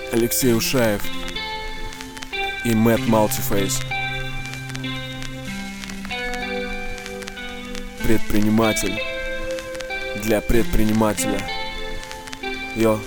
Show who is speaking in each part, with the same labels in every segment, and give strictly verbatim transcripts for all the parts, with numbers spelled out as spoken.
Speaker 1: Алексей Ушаев и Мэтт Multiface. Предприниматель для предпринимателя. Йо.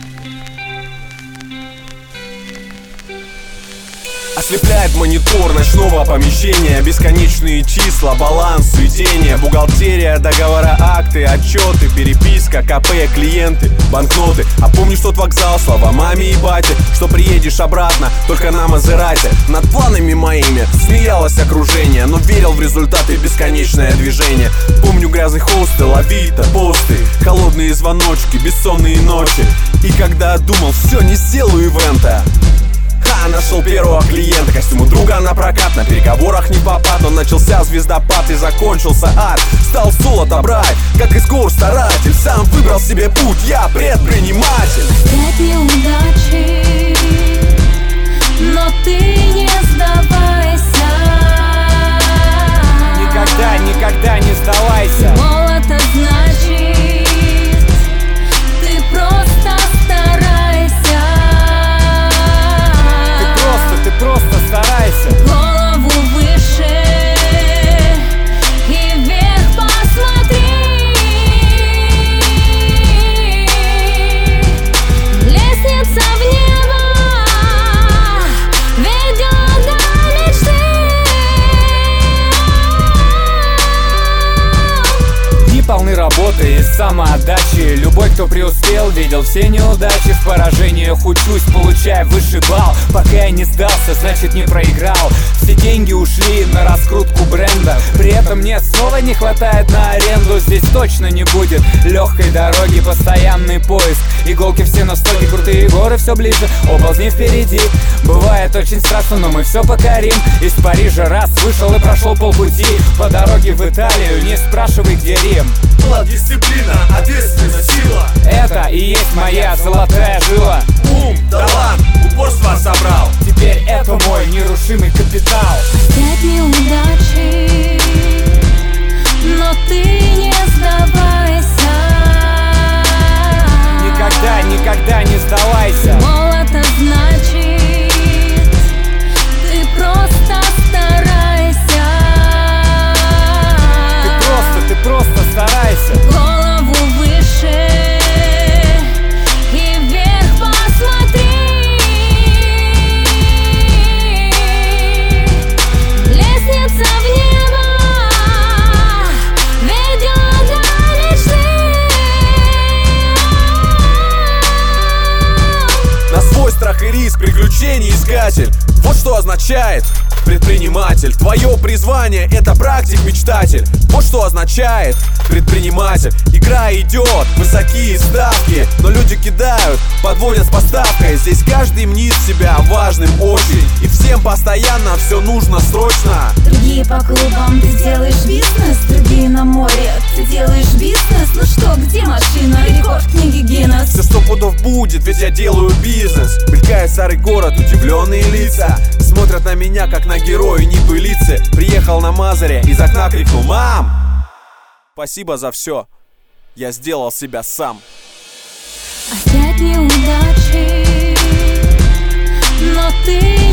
Speaker 1: Ослепляет монитор ночного помещения. Бесконечные числа, баланс, сведения, бухгалтерия, договора, акты, отчеты, переписка, КП, клиенты, банкноты. А помнишь тот вокзал, слова маме и бате, что приедешь обратно только на Мазерате. Над планами моими смеялось окружение, но верил в результаты, бесконечное движение. Помню грязный хостел, авито, посты, холодные звоночки, бессонные ночи. И когда думал, все, не сделаю ивента, Ха, нашел первого клиента, костюм у друга на прокат. На переговорах не попад, но начался звездопад и закончился ад. Стал золото брать, как из гор старатель. Сам выбрал себе путь, я предприниматель.
Speaker 2: Опять неудачи, но ты не сдавайся.
Speaker 3: Никогда, никогда не сдавайся.
Speaker 2: Молото значит, ты просто старайся.
Speaker 3: Ты просто старайся.
Speaker 2: Голову выше и вверх посмотри. Лестница в небо ведет до мечты.
Speaker 3: Дни полны работы и самоотдачи. Любой, кто преуспел, видел все неудачи. В поражениях учусь, получая высший балл. Пока я не сдался, значит не проиграл. Все деньги ушли на раскрутку бренда. При этом мне снова не хватает на аренду. Здесь точно не будет легкой дороги, постоянный поиск. Иголки все на стоге, крутые горы все ближе, оползни впереди. Бывает очень страшно, но мы все покорим. Из Парижа раз вышел и прошел полпути. По дороге в Италию не спрашивай, где Рим.
Speaker 4: Была дисциплина, ответственность, сила.
Speaker 3: Это и есть моя золотая жила.
Speaker 4: Ум, талант, упорство собрал.
Speaker 3: Теперь это мой нерушимый капитал.
Speaker 2: Опять неудачи, но ты не сдавайся.
Speaker 3: Никогда, никогда не сдавайся.
Speaker 2: Молото значит, ты просто старайся.
Speaker 3: Ты просто, ты просто старайся.
Speaker 2: Голову выше и вверх посмотри. Лестница в небо ведет до мечты.
Speaker 1: На свой страх и риск, приключений искатель. Вот что означает предприниматель. Твое призвание — это практик-мечтатель. Вот что означает предприниматель. Игра идет, высокие ставки, но люди кидают, подводят с поставкой. Здесь каждый мнит себя важным очень, и всем постоянно все нужно срочно.
Speaker 2: Другие по клубам, ты делаешь бизнес. Другие на море, ты делаешь бизнес. Ну что, где машина? Рекорд книги Гиннес.
Speaker 1: Все сто пудов будет, ведь я делаю бизнес. Мелькает старый город, удивленные лица смотрят на меня, как на героя небылицы. Приехал на Мазере, из окна крикнул: «Мам! Спасибо за все, я сделал себя сам».
Speaker 2: Опять неудачи, но ты